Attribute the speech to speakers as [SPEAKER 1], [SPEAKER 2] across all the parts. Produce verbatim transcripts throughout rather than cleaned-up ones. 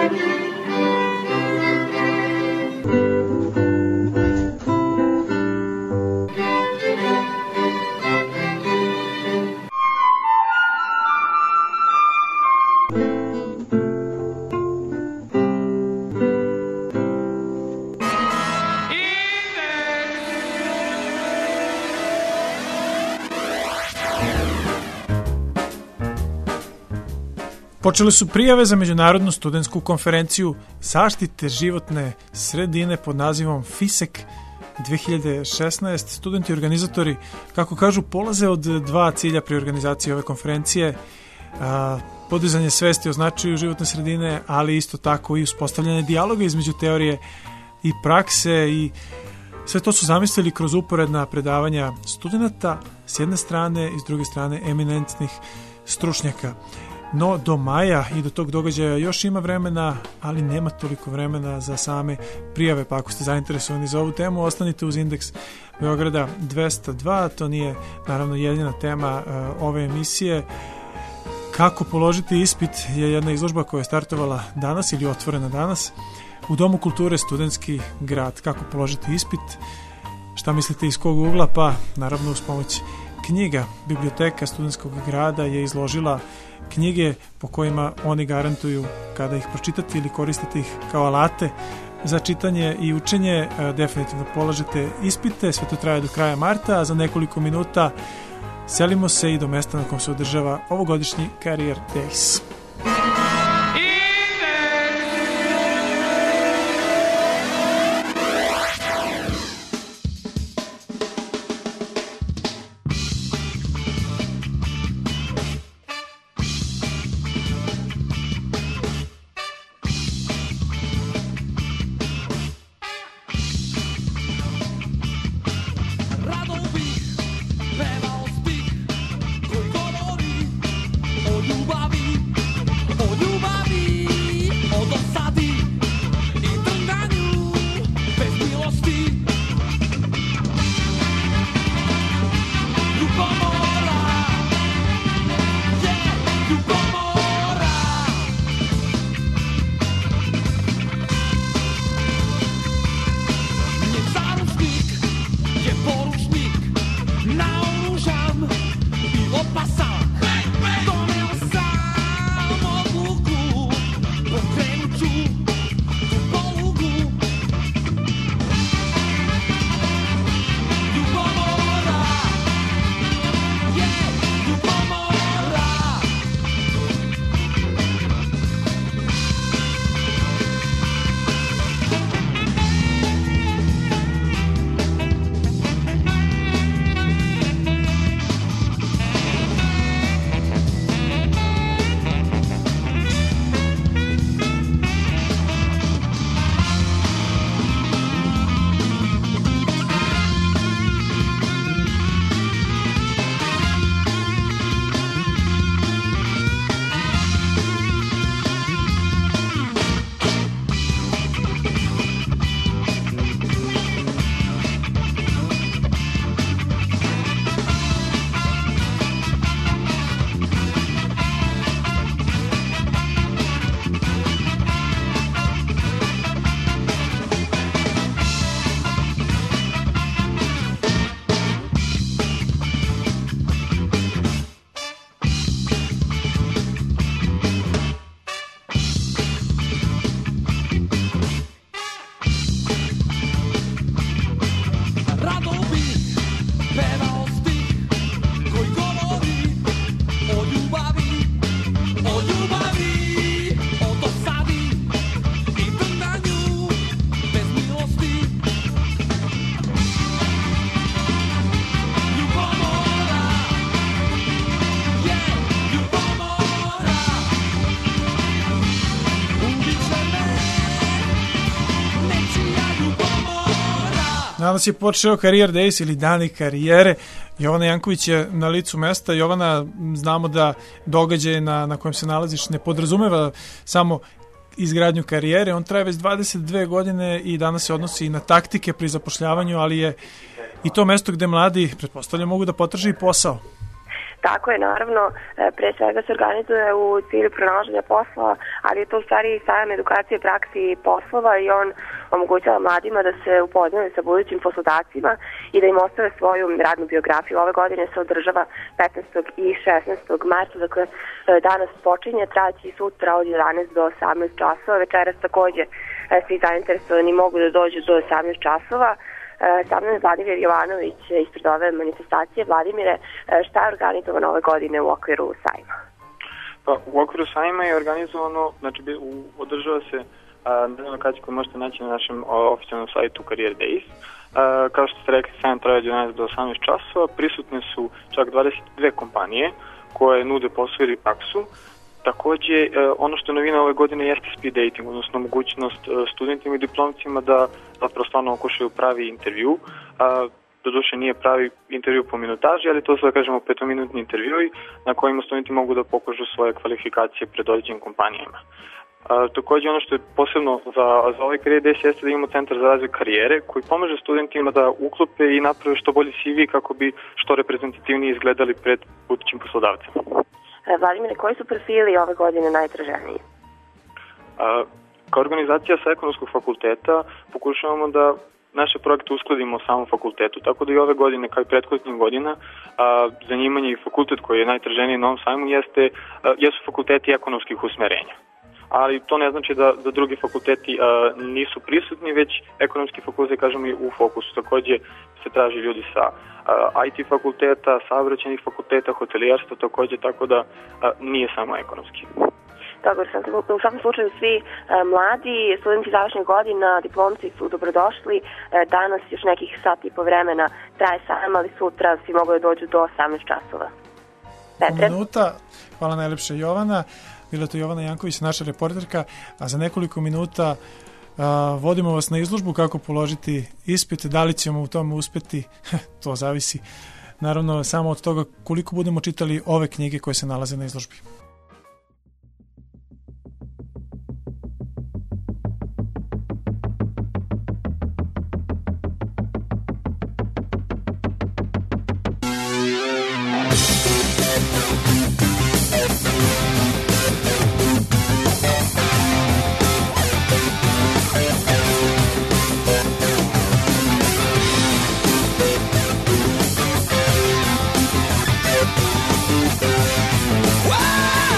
[SPEAKER 1] Počele su prijave za Međunarodnu studentsku konferenciju zaštite životne sredine pod nazivom FISEK dve hiljade šesnaest. Studenti i organizatori, kako kažu, polaze od dva cilja pri organizaciji ove konferencije. A, podizanje svesti o značaju životne sredine, ali isto tako i uspostavljanje dijaloga između teorije i prakse, i sve to su zamislili kroz uporedna predavanja studenta s jedne strane i s druge strane eminentnih stručnjaka. No do maja i do tog događaja još ima vremena, ali nema toliko vremena za same prijave, pa ako ste zainteresovani za ovu temu, ostanite uz Indeks Beograda dvesta dva. To nije naravno jedina tema uh, ove emisije. Kako položiti ispit je jedna izložba koja je startovala danas ili otvorena danas u Domu kulture Studentski grad. Kako položiti ispit, šta mislite iz kog ugla? Pa naravno uz pomoć knjiga. Biblioteka Studentskog grada je izložila knjige po kojima oni garantuju kada ih pročitate ili koristite ih kao alate za čitanje i učenje, definitivno polažete ispite. Sve to traje do kraja marta, a za nekoliko minuta selimo se i do mesta na kom se održava ovogodišnji Career Days. Danas je počeo Career Days ili Dani karijere. Jovana Janković je na licu mesta. Jovana, znamo da događaj na, na kojem se nalaziš ne podrazumeva samo izgradnju karijere. On traje već dvadeset dve godine i danas se odnosi i na taktike pri zapošljavanju, ali je i to mesto gde mladi, pretpostavljam, mogu da potraže i posao.
[SPEAKER 2] Tako je, naravno, pre svega se organizuje u cilju pronalaženja posla, ali je to u stvari sajam edukacije, praksi i poslova i on omogućava mladima da se upoznaju sa budućim poslodavcima i da im ostave svoju radnu biografiju. Ove godine se održava petnaestog i šesnaestog marta, dakle danas počinje, traći i sutra od jedanaest do osamnaest časova. Večeras takođe svi zainteresovani mogu da dođu do osamnaest časova. Sa mnom je Vladimir Jovanović ispred ove manifestacije. Vladimire, šta je organizovano ove godine u okviru sajma?
[SPEAKER 3] Pa, u okviru sajma je organizovano, znači održava se na lokaciji koju možete naći na našem oficijalnom sajtu Career Days. Kao što ste rekli, sajam traje od jedanaest do osamnaest časova. Prisutne su čak dvadeset dve kompanije koje nude posao ili praksu. Takođe, ono što je novina ove godine jeste speed dating, odnosno mogućnost studentima i diplomcima da zapravo stvarno okušaju pravi intervju. Doduše nije pravi intervju po minutaži, ali to su, da kažemo, petominutni intervjui na kojima studenti mogu da pokažu svoje kvalifikacije pred određenim kompanijama. Takođe, ono što je posebno za, za ovaj Career Days jeste da imamo centar za razvoj karijere koji pomaže studentima da uklope i naprave što bolji C V kako bi što reprezentativnije izgledali pred budućim poslodavcima.
[SPEAKER 2] Vladimire, koji su profili ove godine najtraženiji?
[SPEAKER 3] Kao organizacija sa ekonomskog fakulteta pokušavamo da naše projekte uskladimo samom fakultetu, tako da i ove godine, kao i prethodnih godina, zanimanje i fakultet koji je najtraženiji na ovom sajmu jeste, jesu fakulteti ekonomskih usmerenja. Ali to ne znači da, da drugi fakulteti a, nisu prisutni, već ekonomski fakultet, kažemo, i u fokusu. Takođe se traži ljudi sa a, I T fakulteta, saobraćajnih fakulteta, hotelijerstva, takođe, tako da a, nije samo ekonomski.
[SPEAKER 2] Dobro, sam, u svakom slučaju svi a, mladi, studenti završnih godina, diplomci su dobrodošli. A, danas još nekih sat i po vremena traje sajam, ali sutra svi mogu da dođu do osamnaest časova. Petre?
[SPEAKER 1] Minuta, hvala najlepše Jovana. Bila to Jovana Janković, naša reporterka, a za nekoliko minuta a, vodimo vas na izložbu kako položiti ispit. Da li ćemo u tome uspeti, to zavisi naravno samo od toga koliko budemo čitali ove knjige koje se nalaze na izložbi.
[SPEAKER 4] Whoa!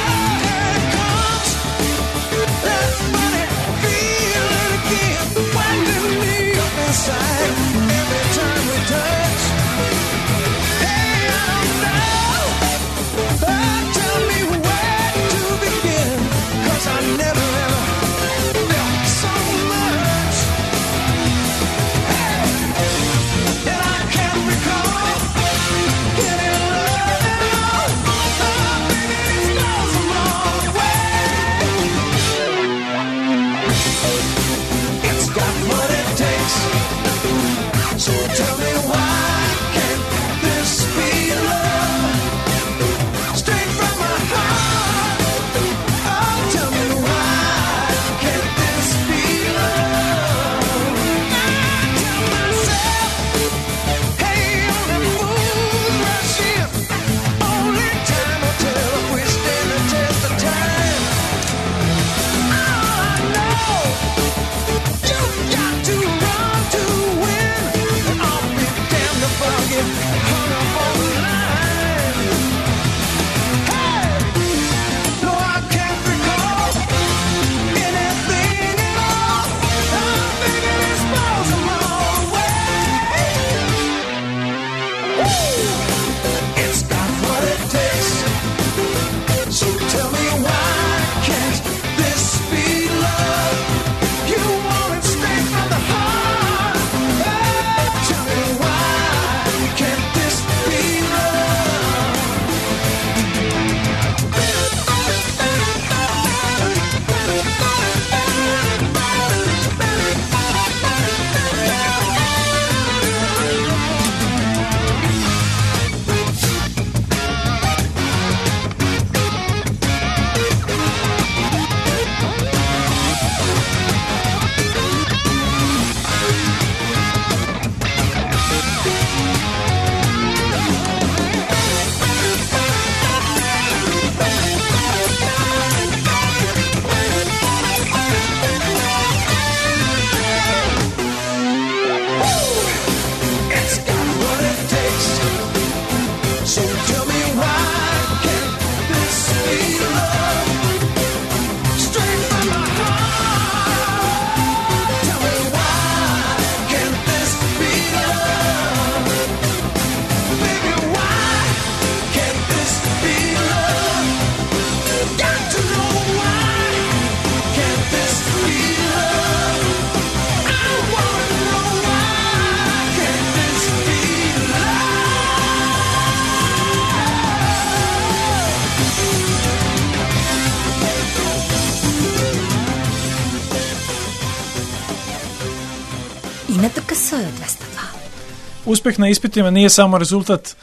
[SPEAKER 4] dvesta dva.
[SPEAKER 1] Uspeh na ispitima nije samo rezultat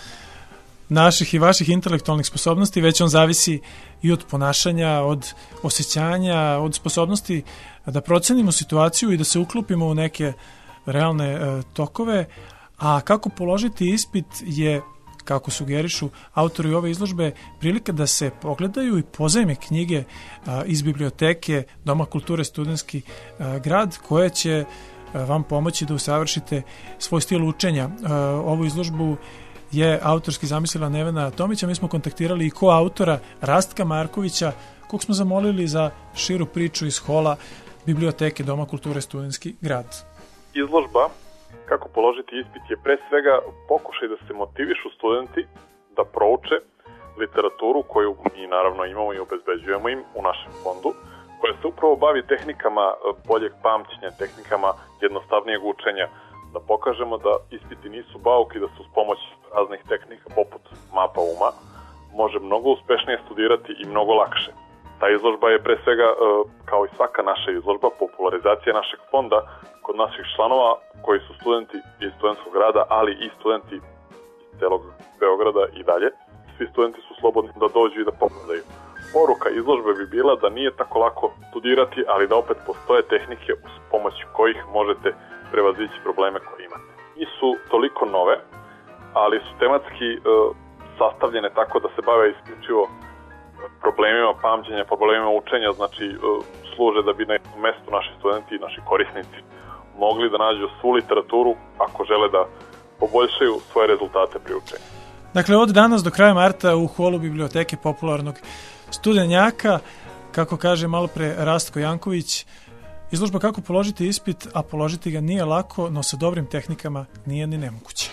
[SPEAKER 1] naših i vaših intelektualnih sposobnosti, već on zavisi i od ponašanja, od osjećanja, od sposobnosti da procenimo situaciju i da se uklopimo u neke realne e, tokove. A kako položiti ispit je, kako sugerišu autori ove izložbe, prilika da se pogledaju i pozajme knjige a, iz biblioteke Doma kulture Studentski a, grad, koje će a, vam pomoći da usavršite svoj stil učenja. A, ovu izložbu je autorski zamislila Nevena Tomića. Mi smo kontaktirali i koautora Rastka Markovića, kog smo zamolili za širu priču iz hola biblioteke Doma kulture Studentski grad.
[SPEAKER 5] Izložba kako položiti ispit je pre svega pokušaj da se motivišu studenti da prouče literaturu koju mi naravno imamo i obezbeđujemo im u našem fondu, koja se upravo bavi tehnikama boljeg pamćenja, tehnikama jednostavnijeg učenja, da pokažemo da ispiti nisu bauk i da su s pomoć raznih tehnika poput mapa uma može mnogo uspešnije studirati i mnogo lakše. Ta izložba je pre svega, kao i svaka naša izložba, popularizacija našeg fonda kod naših članova koji su studenti iz studentskog grada, ali i studenti iz celog Beograda i dalje. Svi studenti su slobodni da dođu i da pogledaju. Poruka izložbe bi bila da nije tako lako studirati, ali da opet postoje tehnike uz pomoć kojih možete prevazići probleme koje imate. Nisu toliko nove, ali su tematski e, sastavljene tako da se bave isključivo problemima pamćenja, problemima učenja, znači e, služe da bi na jednom mestu naši studenti i naši korisnici mogli da nađu svu literaturu ako žele da poboljšaju svoje rezultate pri učenju.
[SPEAKER 1] Dakle, od danas do kraja marta u holu biblioteke popularnog studenjaka, kako kaže malo pre Rastko Janković, izložba kako položiti ispit, a položiti ga nije lako, no sa dobrim tehnikama nije ni nemoguće.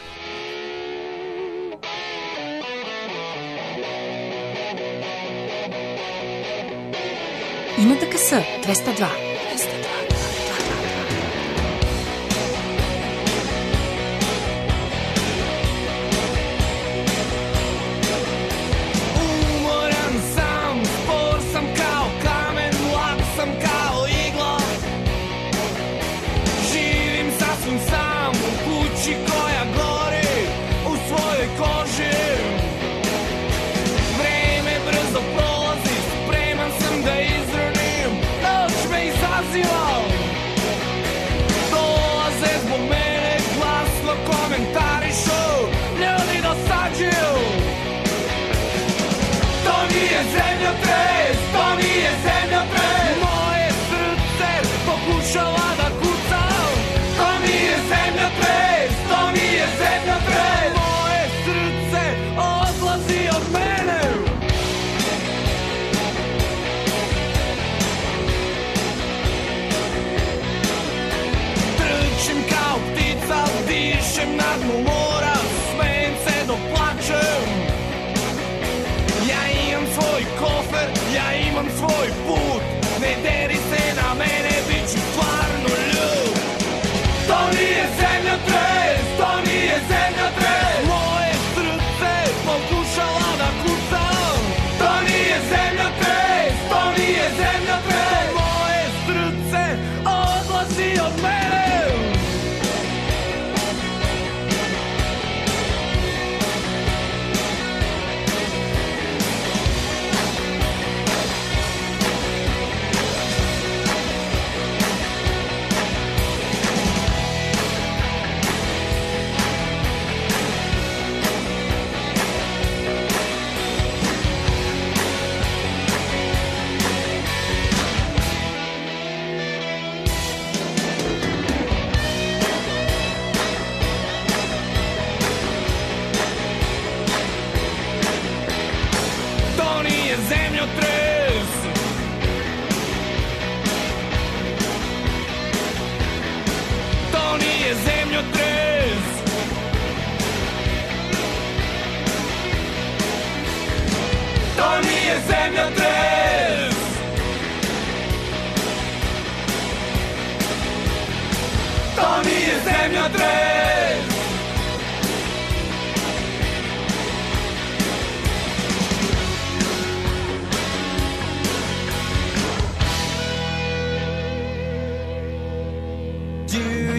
[SPEAKER 4] I N D K S dvesta dva.
[SPEAKER 6] Vreme brzo prolazi, spreman sam da izrunim, noć me iza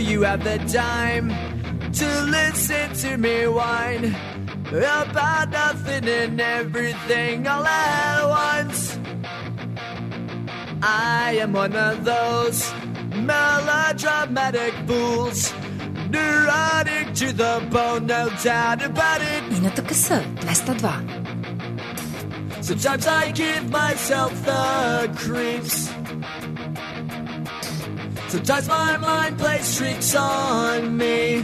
[SPEAKER 6] you have the time to listen to me whine about nothing and everything all at once. I am one of those melodramatic fools, neurotic to the bone, no doubt about it.
[SPEAKER 4] И на ТКС двеста два.
[SPEAKER 6] Sometimes I give myself the creeps. Sometimes my mind plays tricks on me.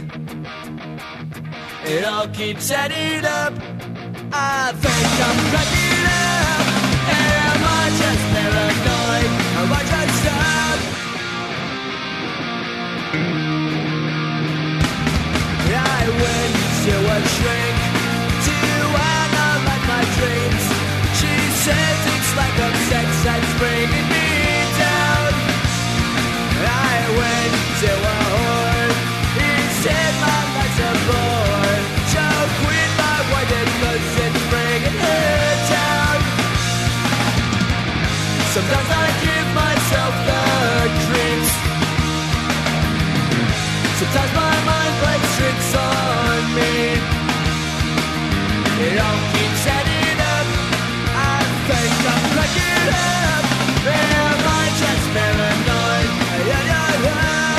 [SPEAKER 6] It all keeps adding up. I think I'm cracking up. Am I just paranoid? Am I just up? I went to a shrink to analyze my dreams. She says it's like a sex that's bringing me down. I went to a whore. He said my life's a bore. Joke with my wife and cause it's bringing her down. Sometimes I give myself the creeps. Sometimes my mind plays tricks on me. It all keeps adding up. I think I'm cracking up. Am I just paranoid? Yeah, yeah, yeah.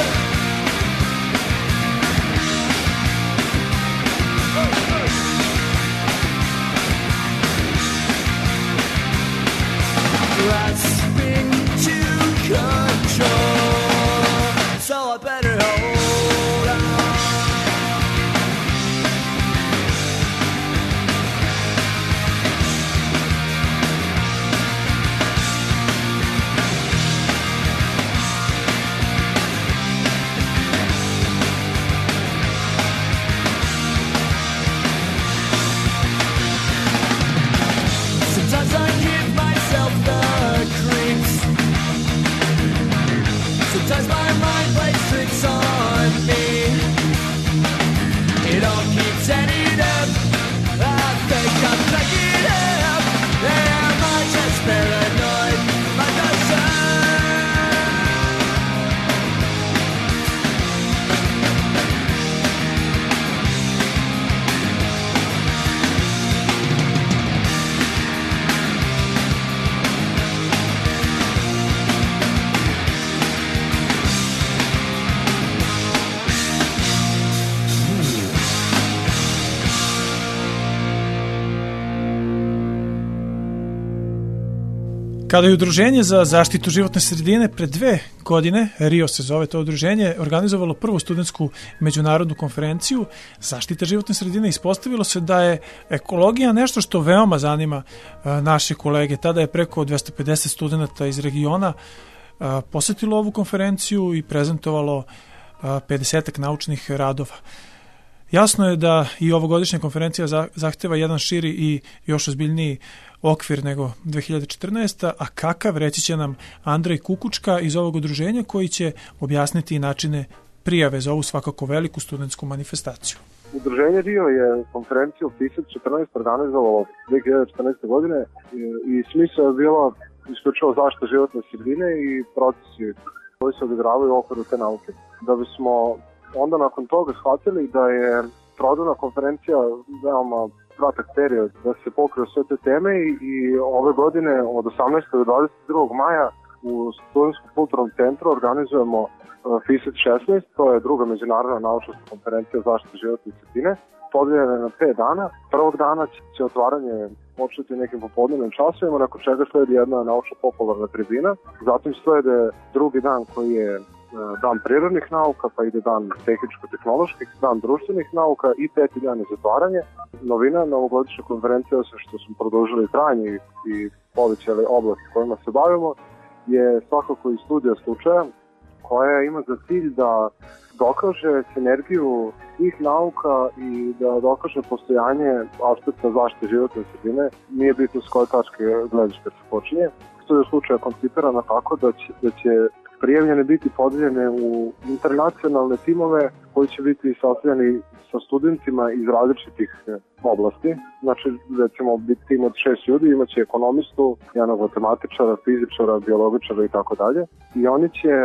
[SPEAKER 6] Grasping to control, so I better hold on. Sometimes I give myself the creeps. Sometimes my mind plays tricks on me. It all keeps adding up. I think I'm cracking up. Am I just paranoid? Am I just up?
[SPEAKER 1] Kada je Udruženje za zaštitu životne sredine pre dve godine, Rio se zove to udruženje, organizovalo prvu studentsku međunarodnu konferenciju zaštita životne sredine, ispostavilo se da je ekologija nešto što veoma zanima naše kolege. Tada je preko dvesta pedeset studenta iz regiona posetilo ovu konferenciju i prezentovalo pedesetak naučnih radova. Jasno je da i ovogodišnja konferencija zahteva jedan širi i još ozbiljniji okvir nego dve hiljade četrnaesta. A kakav, reći će nam Andrej Kukučka iz ovog udruženja koji će objasniti načine prijave za ovu svakako veliku studentsku manifestaciju.
[SPEAKER 7] Udruženje Rio je konferenciju FISEC četrnaest organizovalo dve hiljade četrnaeste godine i smisao je bilo isključivo zaštita životne sredine i procesi koji se odigravaju u okviru te nauke. Da bismo onda nakon toga shvatili da je trodnevna konferencija veoma kratak period da se pokriju sve te teme i ove godine od osamnaestog do dvadeset drugog maja u Studentskom kulturnom centru organizujemo FISEC šesnaest, to je druga međunarodna naučna konferencija o zaštiti životne sredine, podijeljena na pet dana. Prvog dana će otvaranje početi nekim popodnevnim časovima, nakon čega sledi jedna naučno-popularna tribina. Zatim slede drugi dan koji je dan prirodnih nauka, pa ide dan tehničko-tehnoloških, dan društvenih nauka i peti dan je zatvaranje. Novina novogodišnje konferencije, osim što smo produžili trajanje i povećali oblast kojima se bavimo, je svakako i studija slučaja koja ima za cilj da dokaže sinergiju svih nauka i da dokaže postojanje aspekta zaštite životne sredine. Nije bitno s koje tačke gledišta se počinje. Studija slučaja koncipirana tako da će, da će prijavljene biti podeljene u internacionalne timove koji će biti sastavljeni sa studentima iz različitih oblasti. Znači, recimo, biti tim od šest ljudi, imaće ekonomistu, jednog matematičara, fizičara, biologičara i tako dalje. I oni će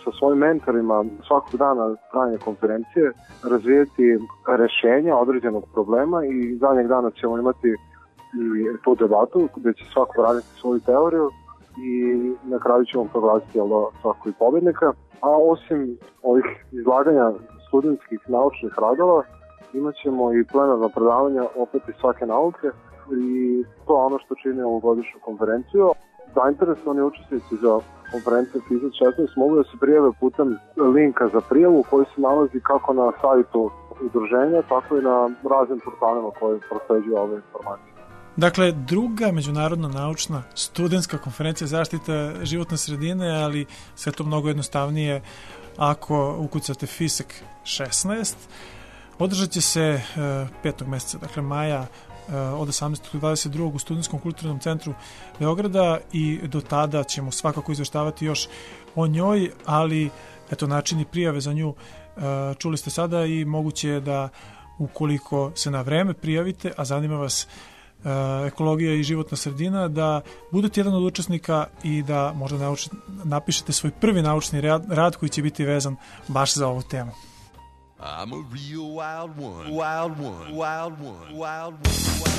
[SPEAKER 7] sa svojim mentorima svakog dana trajanja konferencije razvijeti rešenja određenog problema i zadnjeg dana ćemo imati i tu debatu gde će svako raditi svoju teoriju i na kraju ćemo proglasiti svakog pobednika. A osim ovih izlaganja studentskih naučnih radova imat ćemo i plenarno predavanja opet iz svake nauke i to je ono što čini ovogodišnju konferenciju. Zainteresovani učesnici za konferenciju FISEC šesnaest mogu da se prijave putem linka za prijavu koji se nalazi kako na sajtu udruženja, tako i na raznim portalima koji prosleđuju ove informacije.
[SPEAKER 1] Dakle, druga međunarodna naučna studentska konferencija zaštita životne sredine, ali sve to mnogo jednostavnije ako ukucate FISEC šesnaest. Održat će se petog meseca, dakle maja, od osamnaestog do dvadeset drugog u Studentskom kulturnom centru Beograda i do tada ćemo svakako izveštavati još o njoj, ali eto načini prijave za nju čuli ste sada i moguće je da ukoliko se na vreme prijavite, a zanima vas ekologija i životna sredina, da budete jedan od učesnika i da možda nauč, napišete svoj prvi naučni rad, rad koji će biti vezan baš za ovu temu. I'm a real wild one, wild one, wild one, wild one.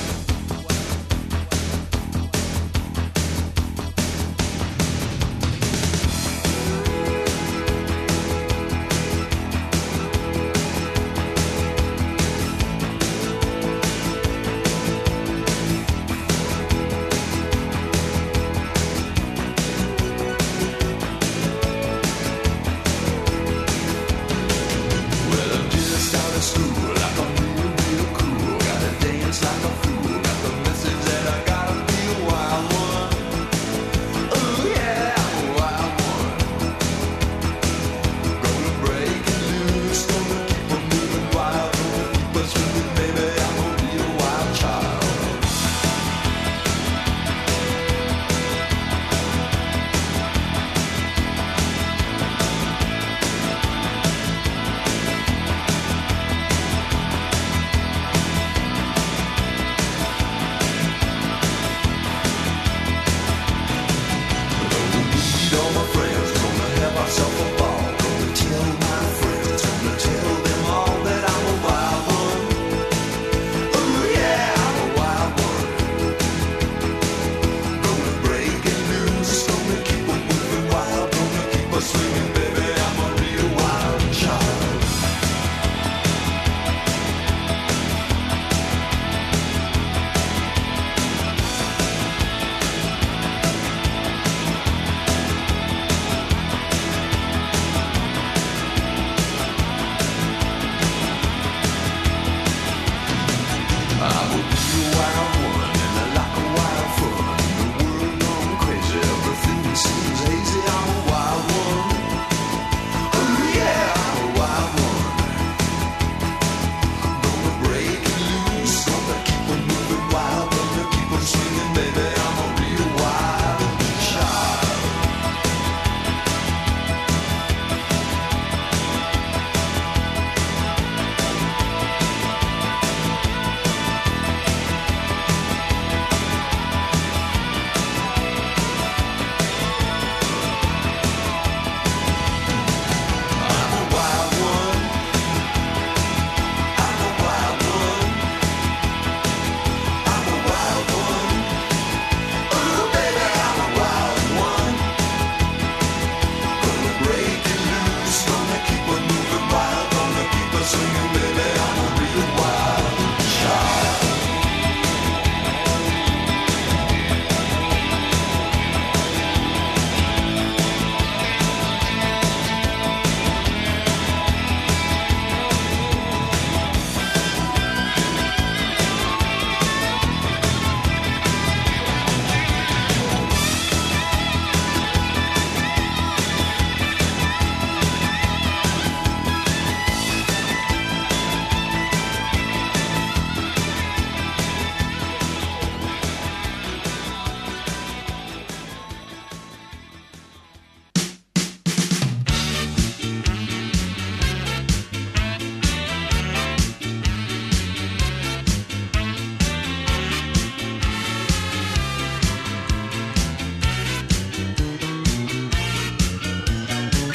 [SPEAKER 6] School like I'm real, real cool. Gotta dance like a fool.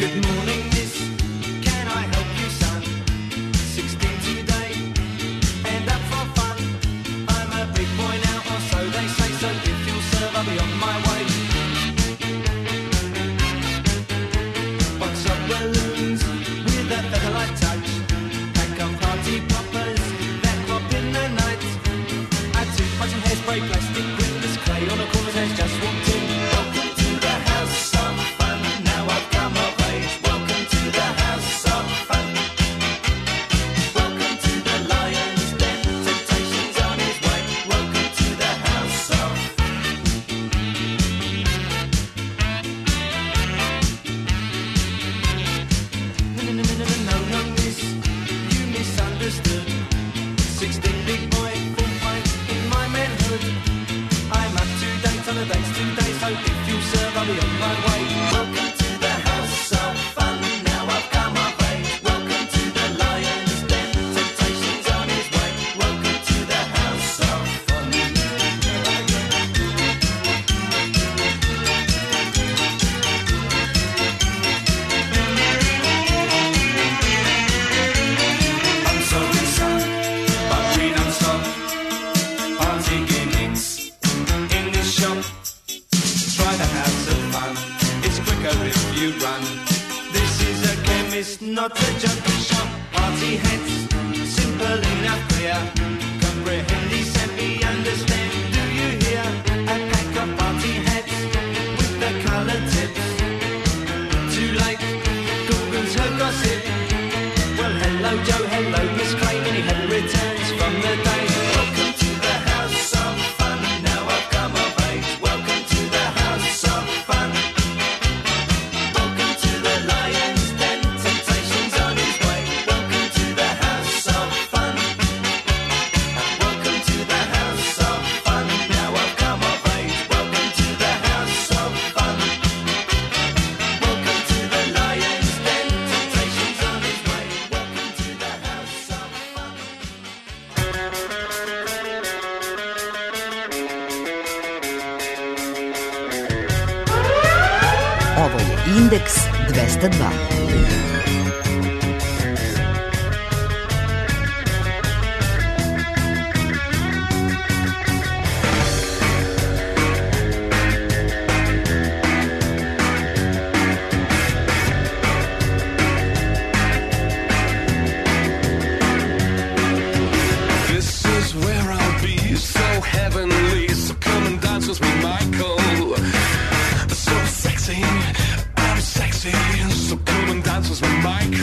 [SPEAKER 6] Good morning, miss. Can I help you, son? Sixteen today, and up for fun. I'm a big boy now, or so they say. So if you'll serve, I'll be on my way. Box of balloons with a featherlight touch. Pack of party poppers that pop in the night. Add toothbrush and hairspray, plastic windows, clay on a corner has just walked in. Welcome to the house of fun. Now I've come of age. Welcome to the house of fun. Welcome to the lion's den. Temptation's on his way. Welcome to the house of No, no, no, no, no, no, no, miss. You misunderstood. Sixteen big boy, full pint in my manhood. I'm up to date on the dates today, so if you serve, I'll be on my way. Welcome to the house of fun. Now I've come of age. Welcome to the lion's den. Temptation's on his way. Welcome to the house of fun. I'm sorry, son, but we don't stop. Party gimmicks in this shop. Try the house of fun. It's quicker if you run. This is a chemist, not a junkie shop. Party hats, simple enough, clear. Comprehend these and me understand. Do you hear? A pack of party hats with the colored tips. Too late, Google's her gossip. Well, hello Joe, hello Miss Clay. Many happy returns from the day. Welcome to the house of fun. Now I've come of age. Welcome to the house of fun. Welcome to the lion's den. Temptation's on his way. Welcome to the house of fun. Welcome to the house of fun. Now I've come of age. Welcome to the house of fun. Welcome to the lion's den. Temptation's on his way. Welcome to the house of fun.
[SPEAKER 4] Ovo je Indeks dvesta dva.
[SPEAKER 8] This is where I'll be, so heavenly. So come and dance with me, Michael. So sexy, I'm sexy. So come and dance with me, Michael.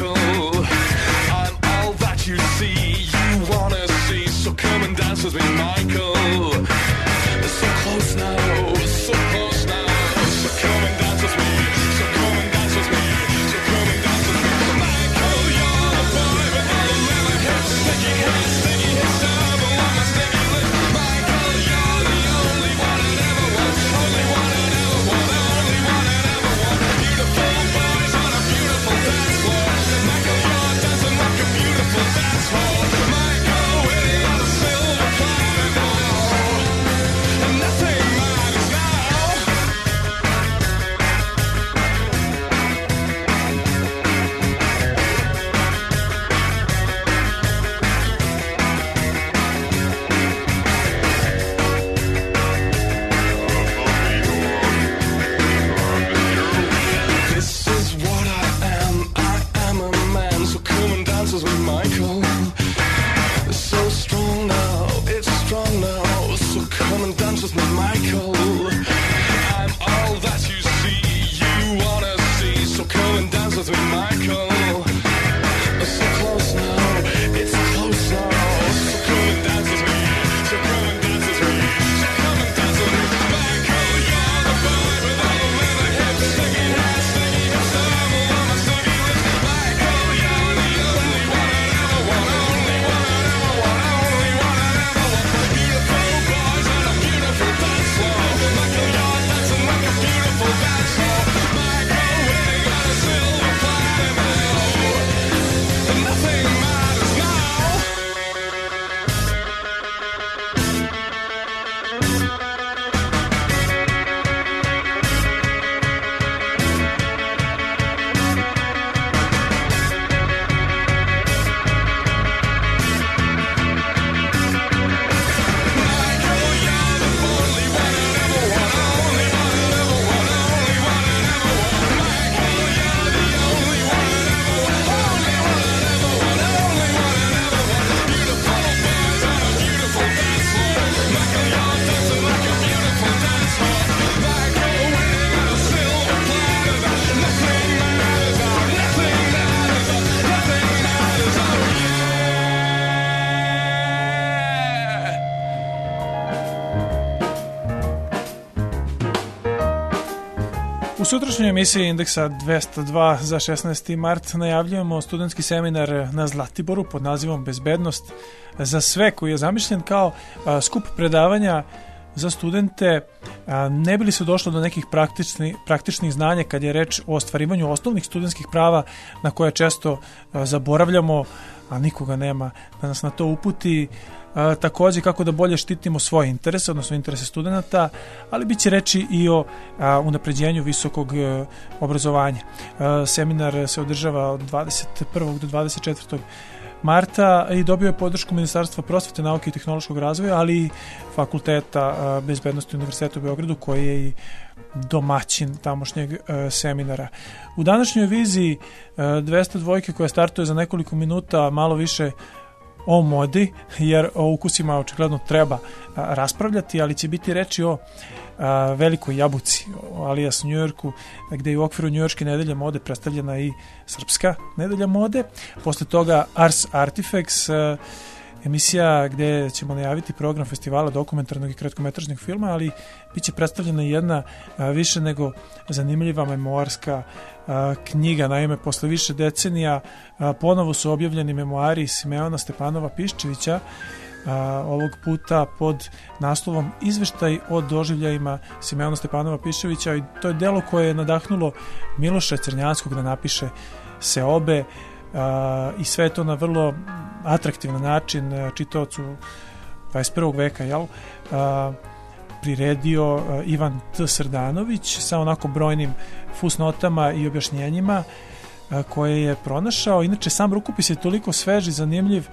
[SPEAKER 1] U sutrašnjoj emisiji Indeksa dvesta dva za šesnaesti mart najavljujemo studentski seminar na Zlatiboru pod nazivom Bezbednost za sve, koji je zamišljen kao a, skup predavanja za studente, a, ne bi li se došlo do nekih praktični, praktičnih znanja kad je reč o ostvarivanju osnovnih studentskih prava na koje često a, zaboravljamo, a nikoga nema da nas na to uputi. A, također kako da bolje štitimo svoje interese, odnosno interese studenta, ali bit će reći i o a, unapređenju visokog a, obrazovanja. A, seminar se održava od dvadeset prvog do dvadeset četvrtog marta i dobio je podršku Ministarstva prosvete, nauke i tehnološkog razvoja, ali i Fakulteta a, bezbednosti Univerziteta u Beogradu, koji je i domaćin tamošnjeg a, seminara. U današnjoj viziji a, dvesta dva koja startuje za nekoliko minuta malo više o modi, jer o ukusima očigledno treba a, raspravljati, ali će biti reči o a, velikoj jabuci, alias New Yorku, gde je u okviru Njujorške nedelje mode predstavljena i srpska nedelja mode. Posle toga Ars Artifacts, a, emisija gde ćemo najaviti program festivala dokumentarnog i kratkometražnog filma, ali bit će predstavljena jedna a, više nego zanimljiva memoarska a, knjiga. Naime, posle više decenija a, ponovo su objavljeni memoari Simeona Stepanova Piščevića, a, ovog puta pod naslovom Izveštaj o doživljajima Simeona Stepanova Piščevića, i to je delo koje je nadahnulo Miloša Crnjanskog da napiše Seobe, a, i sve to na vrlo atraktivan način čitaocu dvadeset prvog veka, jel? A, priredio a, Ivan T. Srdanović sa onako brojnim fusnotama i objašnjenjima a, koje je pronašao. Inače, sam rukopis je toliko svež i zanimljiv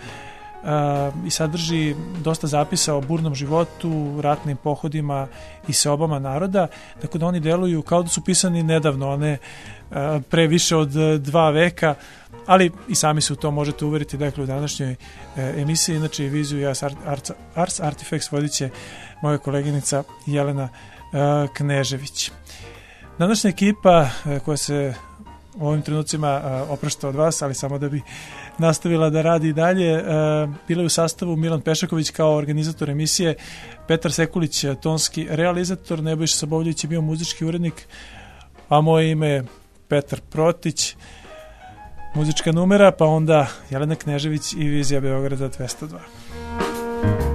[SPEAKER 1] a, i sadrži dosta zapisa o burnom životu, ratnim pohodima i seobama naroda, tako da oni deluju kao da su pisani nedavno, a ne a, pre više od dva veka, ali i sami se u to možete uveriti. Dakle, u današnjoj e, emisiji, inače viziju Ars, Ars, Ars Artifacts vodit će moja koleginica Jelena e, Knežević. Današnja ekipa e, koja se u ovim trenucima e, oprašta od vas, ali samo da bi nastavila da radi i dalje, e, bila je u sastavu Milan Pešaković kao organizator emisije, Petar Sekulić tonski realizator, Nebojša Sabovljević je bio muzički urednik, a moje ime je Petar Protić, muzička numera, pa onda Jelena Knežević i Vizija Beograda dvesta dva.